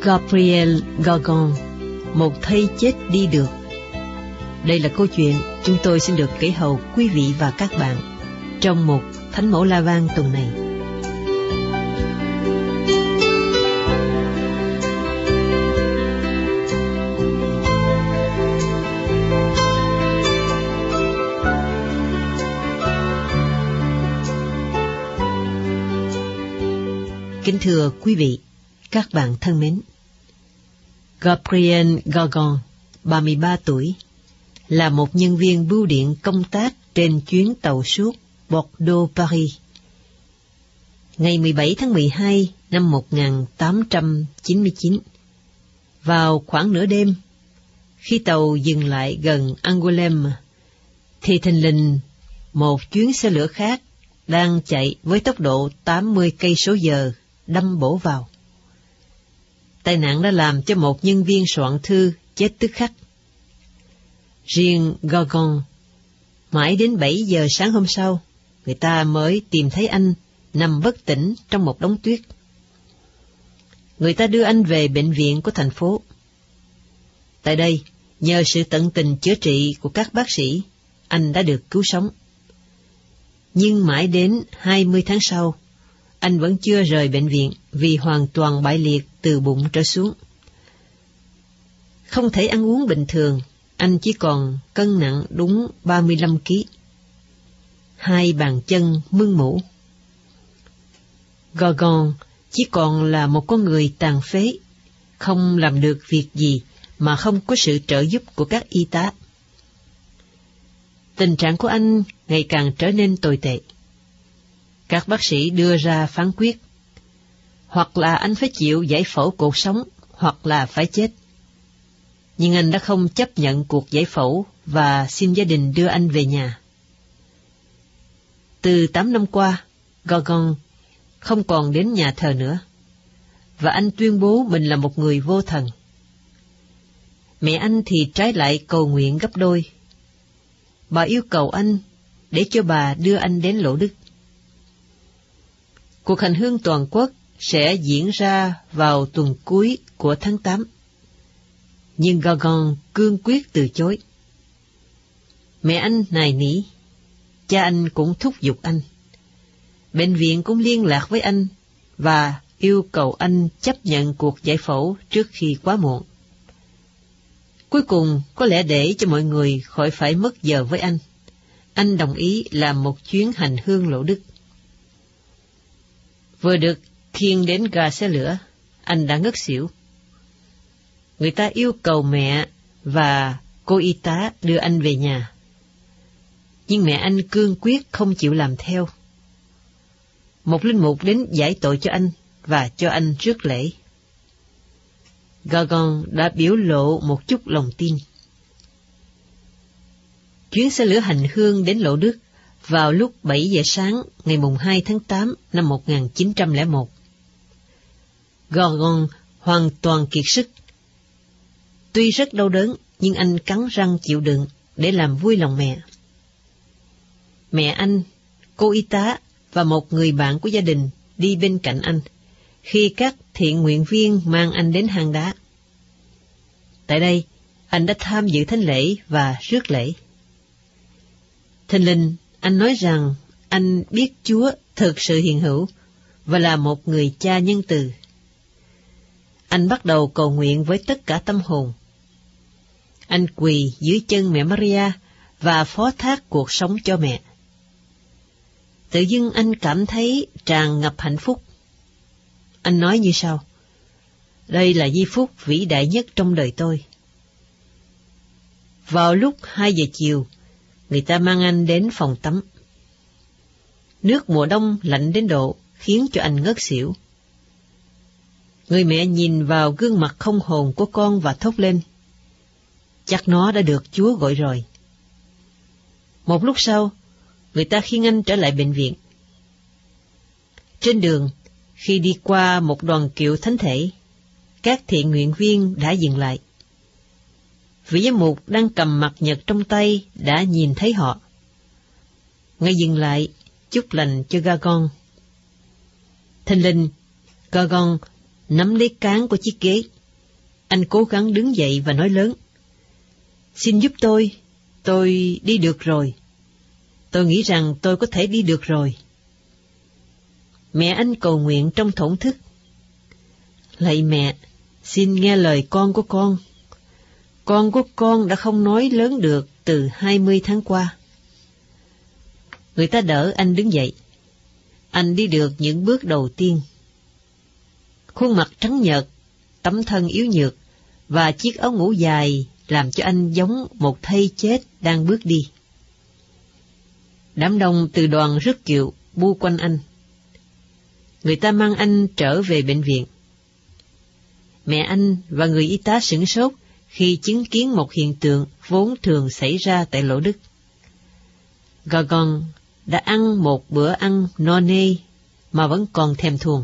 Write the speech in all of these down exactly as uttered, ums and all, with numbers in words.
Gabriel Gorgon, một thây chết đi được. Đây là câu chuyện chúng tôi xin được kể hầu quý vị và các bạn trong một Thánh Mẫu La Vang tuần này. Kính thưa quý vị, các bạn thân mến, Gabriel Gorgon, ba mươi ba tuổi, là một nhân viên bưu điện công tác trên chuyến tàu suốt Bordeaux-Paris. Ngày mười bảy tháng mười hai năm một nghìn tám trăm chín mươi chín, vào khoảng nửa đêm, khi tàu dừng lại gần Angoulême, thì thình lình một chuyến xe lửa khác đang chạy với tốc độ tám mươi cây số giờ đâm bổ vào. Tai nạn đã làm cho một nhân viên soạn thư chết tức khắc. Riêng Gorgon, mãi đến bảy giờ sáng hôm sau, người ta mới tìm thấy anh nằm bất tỉnh trong một đống tuyết. Người ta đưa anh về bệnh viện của thành phố. Tại đây, nhờ sự tận tình chữa trị của các bác sĩ, anh đã được cứu sống. Nhưng mãi đến hai mươi tháng sau, anh vẫn chưa rời bệnh viện vì hoàn toàn bại liệt từ bụng trở xuống. Không thể ăn uống bình thường, anh chỉ còn cân nặng đúng ba mươi lăm ki lô gam. Hai bàn chân mưng mủ. Gorgon chỉ còn là một con người tàn phế, không làm được việc gì mà không có sự trợ giúp của các y tá. Tình trạng của anh ngày càng trở nên tồi tệ. Các bác sĩ đưa ra phán quyết, hoặc là anh phải chịu giải phẫu cột sống, hoặc là phải chết. Nhưng anh đã không chấp nhận cuộc giải phẫu và xin gia đình đưa anh về nhà. Từ tám năm qua, Gorgon không còn đến nhà thờ nữa, và anh tuyên bố mình là một người vô thần. Mẹ anh thì trái lại cầu nguyện gấp đôi. Bà yêu cầu anh để cho bà đưa anh đến Lỗ Đức. Cuộc hành hương toàn quốc sẽ diễn ra vào tuần cuối của tháng tám. Nhưng Gorgon cương quyết từ chối. Mẹ anh nài nỉ, cha anh cũng thúc giục anh. Bệnh viện cũng liên lạc với anh và yêu cầu anh chấp nhận cuộc giải phẫu trước khi quá muộn. Cuối cùng, có lẽ để cho mọi người khỏi phải mất giờ với anh, anh đồng ý làm một chuyến hành hương Lỗ Đức. Vừa được khiêng đến ga xe lửa, anh đã ngất xỉu. Người ta yêu cầu mẹ và cô y tá đưa anh về nhà. Nhưng mẹ anh cương quyết không chịu làm theo. Một linh mục đến giải tội cho anh và cho anh rước lễ. Gorgon đã biểu lộ một chút lòng tin. Chuyến xe lửa hành hương đến Lỗ Đức vào lúc bảy giờ sáng ngày mùng hai tháng tám năm một nghìn chín trăm lẻ một. Gorgon hoàn toàn kiệt sức. Tuy rất đau đớn, nhưng anh cắn răng chịu đựng để làm vui lòng mẹ. Mẹ anh, cô y tá và một người bạn của gia đình đi bên cạnh anh, khi các thiện nguyện viên mang anh đến hang đá. Tại đây, anh đã tham dự thánh lễ và rước lễ. Thình lình, anh nói rằng anh biết Chúa thực sự hiện hữu và là một người cha nhân từ. Anh bắt đầu cầu nguyện với tất cả tâm hồn. Anh quỳ dưới chân mẹ Maria và phó thác cuộc sống cho mẹ. Tự dưng anh cảm thấy tràn ngập hạnh phúc. Anh nói như sau: đây là giây phút vĩ đại nhất trong đời tôi. Vào lúc hai giờ chiều, người ta mang anh đến phòng tắm. Nước mùa đông lạnh đến độ khiến cho anh ngất xỉu. Người mẹ nhìn vào gương mặt không hồn của con và thốt lên: chắc nó đã được Chúa gọi rồi. Một lúc sau, người ta khiêng anh trở lại bệnh viện. Trên đường, khi đi qua một đoàn kiệu thánh thể, các thiện nguyện viên đã dừng lại. Vị giám mục đang cầm mặt nhật trong tay đã nhìn thấy họ. Ngài dừng lại, chúc lành cho Gorgon. Thình lình, Gorgon nắm lấy cán của chiếc ghế. Anh cố gắng đứng dậy và nói lớn: "Xin giúp tôi, tôi đi được rồi. Tôi nghĩ rằng tôi có thể đi được rồi." Mẹ anh cầu nguyện trong thổn thức: "Lạy mẹ, xin nghe lời con của con. Con của con đã không nói lớn được từ hai mươi tháng qua." Người ta đỡ anh đứng dậy. Anh đi được những bước đầu tiên. Khuôn mặt trắng nhợt, tấm thân yếu nhược và chiếc áo ngủ dài làm cho anh giống một thây chết đang bước đi. Đám đông từ đoàn rước kiệu bu quanh anh. Người ta mang anh trở về bệnh viện. Mẹ anh và người y tá sửng sốt khi chứng kiến một hiện tượng vốn thường xảy ra tại Lỗ Đức. Gorgon đã ăn một bữa ăn no nê mà vẫn còn thèm thuồng.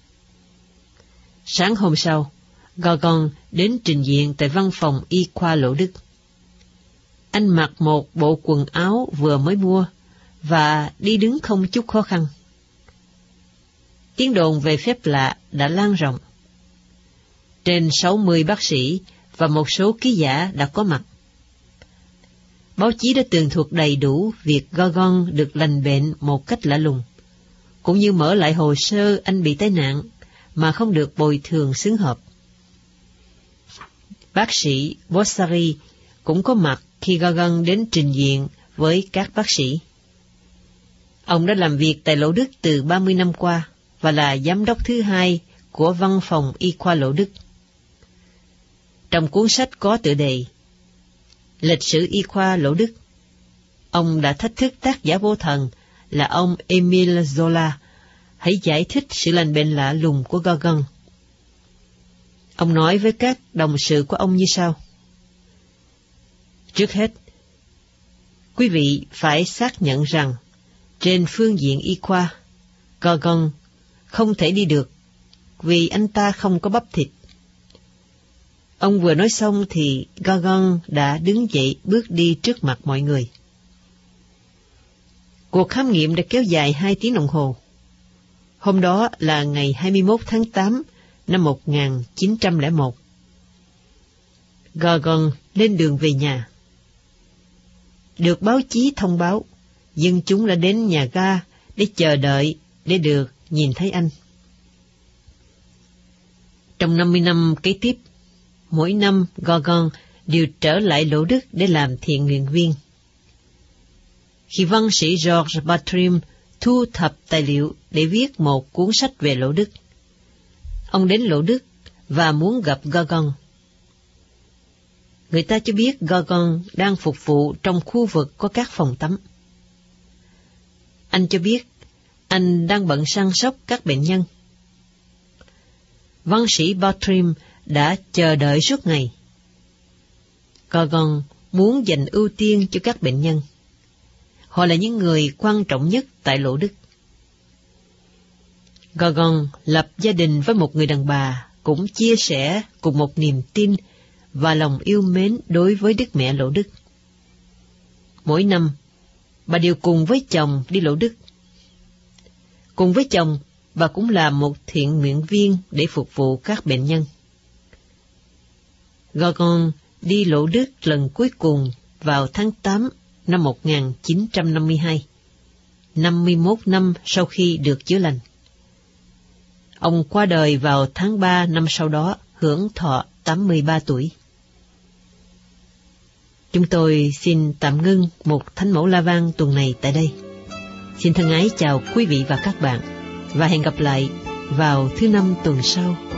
Sáng hôm sau, Gorgon đến trình diện tại văn phòng y khoa Lỗ Đức. Anh mặc một bộ quần áo vừa mới mua và đi đứng không chút khó khăn. Tiếng đồn về phép lạ đã lan rộng. Trên sáu mươi bác sĩ và một số ký giả đã có mặt. Báo chí đã tường thuật đầy đủ việc Gorgon được lành bệnh một cách lạ lùng, cũng như mở lại hồ sơ anh bị tai nạn mà không được bồi thường xứng hợp. Bác sĩ Bossari cũng có mặt khi Gorgon đến trình diện với các bác sĩ. Ông đã làm việc tại Lỗ Đức từ ba mươi năm qua và là giám đốc thứ hai của văn phòng y khoa Lỗ Đức. Trong cuốn sách có tựa đề Lịch sử y khoa Lỗ Đức, ông đã thách thức tác giả vô thần là ông Émile Zola hãy giải thích sự lành bệnh lạ lùng của Gorgon. Ông nói với các đồng sự của ông như sau: "Trước hết, quý vị phải xác nhận rằng trên phương diện y khoa, Gorgon không thể đi được vì anh ta không có bắp thịt." Ông vừa nói xong thì Gorgon đã đứng dậy bước đi trước mặt mọi người. Cuộc khám nghiệm đã kéo dài hai tiếng đồng hồ. Hôm đó là ngày hai mươi mốt tháng tám năm một nghìn chín trăm lẻ một. Gorgon lên đường về nhà. Được báo chí thông báo, dân chúng đã đến nhà ga để chờ đợi để được nhìn thấy anh. Trong năm mươi năm kế tiếp, mỗi năm Gorgon đều trở lại Lỗ Đức để làm thiện nguyện viên. Khi văn sĩ Georges Bartrim thu thập tài liệu để viết một cuốn sách về Lỗ Đức, ông đến Lỗ Đức và muốn gặp Gorgon. Người ta cho biết Gorgon đang phục vụ trong khu vực có các phòng tắm. Anh cho biết anh đang bận săn sóc các bệnh nhân. Văn sĩ Bartrim đã chờ đợi suốt ngày. Gorgon muốn dành ưu tiên cho các bệnh nhân. Họ là những người quan trọng nhất tại Lỗ Đức. Gorgon lập gia đình với một người đàn bà cũng chia sẻ cùng một niềm tin và lòng yêu mến đối với Đức Mẹ Lỗ Đức. Mỗi năm, bà đều cùng với chồng đi Lỗ Đức. Cùng với chồng, bà cũng là một thiện nguyện viên để phục vụ các bệnh nhân. Gorgon đi Lỗ Đức lần cuối cùng vào tháng tám năm một nghìn chín trăm năm mươi hai, năm mươi mốt năm sau khi được chữa lành. Ông qua đời vào tháng ba năm sau đó, hưởng thọ tám mươi ba tuổi. Chúng tôi xin tạm ngưng một Thánh Mẫu La Vang tuần này tại đây. Xin thân ái chào quý vị và các bạn, và hẹn gặp lại vào thứ năm tuần sau.